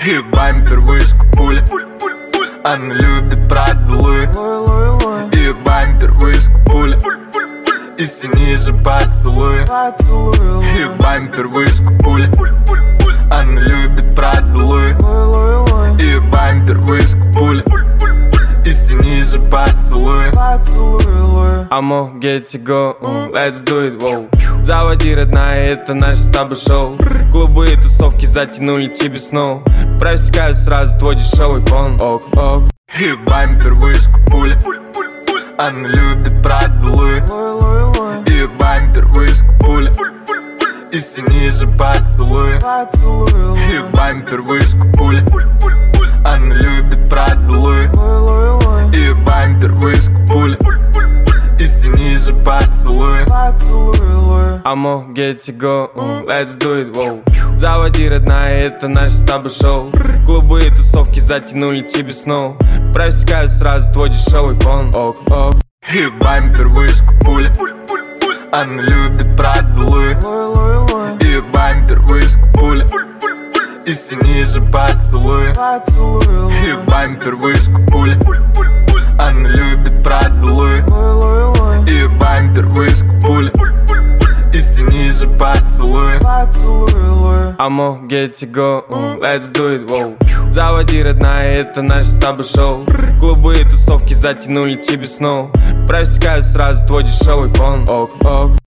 И бампер вышку пуля, она любит поцелуи. И бампер вышку пуля, и все ниже поцелуи. И бампер вышку пуля, она любит поцелуи. И бампер вышку пуля, и все ниже поцелуи. I'ma get you go, let's do it, wow. Заводи, родная, это наше с тобой шоу. Клубы и тусовки затянули тебе снова. Просекаю сразу твой дешевый фон. Ок, ок. И бампер вышку пуля, она любит поцелуи. И бампер вышку пуля, и все ниже поцелуи. И бампер вышку пуля, она любит поцелуи. И бампер вышку пуля, и все ниже поцелуи. I'ma get you go, let's do it, wow. Заводи, родная, это наше с тобой шоу. Клубы и тусовки затянули тебе снова. Просекаю сразу твой дешевый фон. Ок, ок. И бампер вышку пуля, она любит поцелуи. И бампер вышку пуля, и все ниже поцелуи. И бампер вышку пуля, она любит поцелуи. И бампер вышку пуля, и все ниже поцелуи. I'ma get you go, let's do it, wow. Заводи, родная, это наше с тобой шоу. Клубы и тусовки затянули тебе снова. Просекаю сразу твой дешевый фон. Ок, ок.